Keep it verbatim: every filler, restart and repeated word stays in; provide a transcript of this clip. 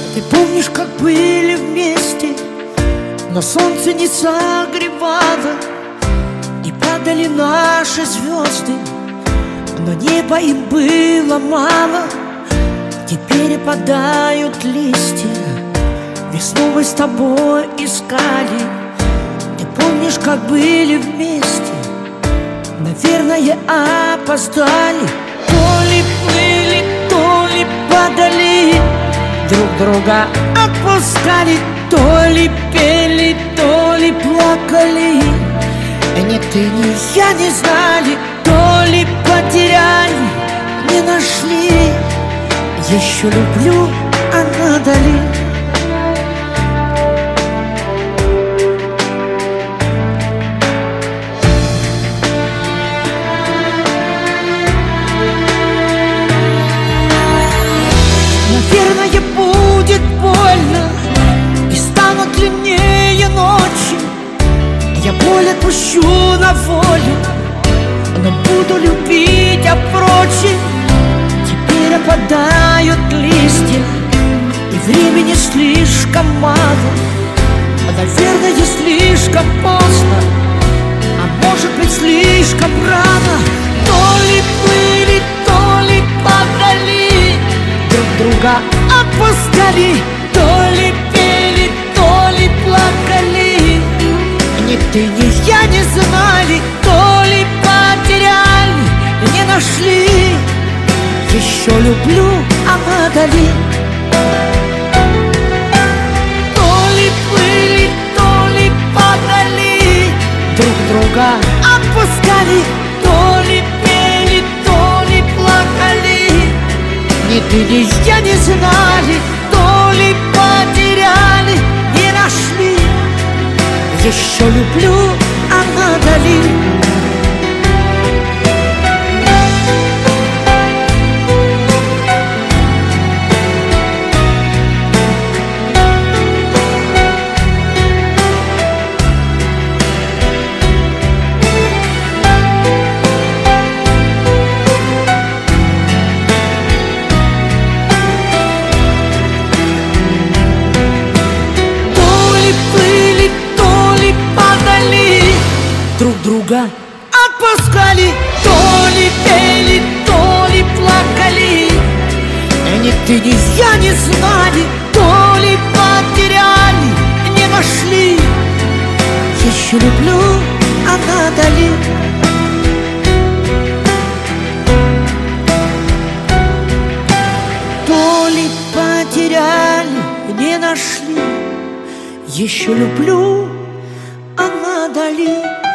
Ты помнишь, как были вместе, но солнце не согревало, и падали наши звезды, но неба им было мало. Теперь опадают листья, весну мы с тобой искали. Ты помнишь, как были вместе, наверное, опоздали. То ли плыли, то ли падали, друг друга отпускали. То ли пели, то ли плакали, ни ты, ни я не знали. То ли потеряли, не нашли, еще люблю, а надали. Наверное, будет больно, и станут длиннее ночи. Я боль отпущу на волю, но буду любить, а прочим. Теперь опадают листья, и времени слишком мало. Наверное, слишком поздно, а может быть, слишком рано. То ли плыли, то ли падали, друг друга отпускали. То ли пели, то ли плакали, ни ты, ни я не знали. То ли потеряли, не нашли, еще люблю, а надали. То ли плыли, то ли падали, друг друга отпускали. То ли пели, то ли плакали, ни ты, ни я не знали. То ли потеряли, не нашли, еще люблю, а надали. Друг друга отпускали. То ли пели, то ли плакали, ни ты, ни я не знали. То ли потеряли, не нашли, еще люблю, а надали. То ли потеряли, не нашли, еще люблю, а надали.